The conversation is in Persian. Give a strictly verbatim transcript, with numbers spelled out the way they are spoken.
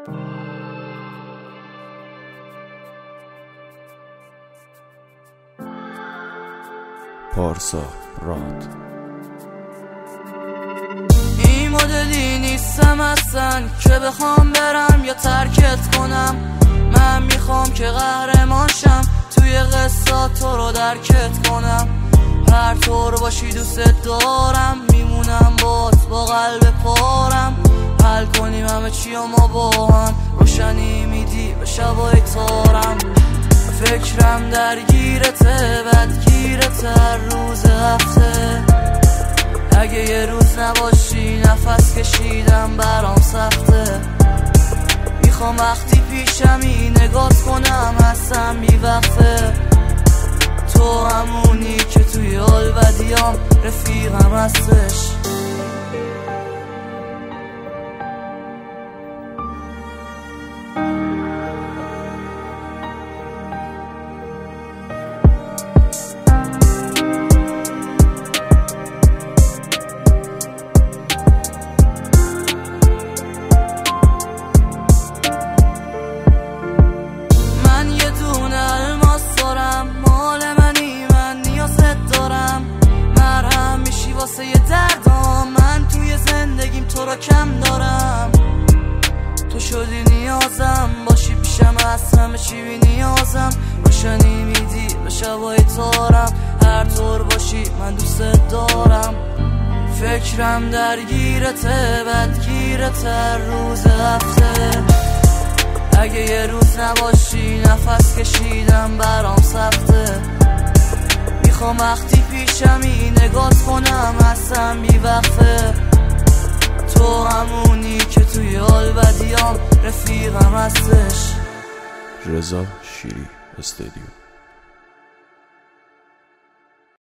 پارسا راد. این مدلی نیستم اصلا که بخوام برم یا ترکت کنم. من میخوام که قهرمان شم، توی قصه تو رو درکت کنم. هر طور باشی دوست دارم، میمونم بات با قلب پارم. حل کنیم همه چی و ما با هم، روشنی میدی به شبای تارم. فکرم درگیرته، بدگیرته هر روز هفته. اگه یه روز نباشی نفس کشیدم برام سخته. میخوام وقتی پیشمی نگات کنم هستم بی وقته. تو همونی که توی حال بدیام رفیقم هستش. واسه دردام من توی زندگیم تو را کم دارم. تو شدی نیازم، باشی پیشم از همه چی بی نیازم. روشنی میدی به شبای تارم، هر طور باشی من دوست دارم. فکرم درگیرته، بدگیرته هر روز هفته. اگه یه روز نباشی نفس کشیدم برام سخته. میخوام وقتی پیشمی نگات کنم هستم بی وقفه. تو همونی که توی حال بدیام رفیقم هستش. رضا شیری استودیو.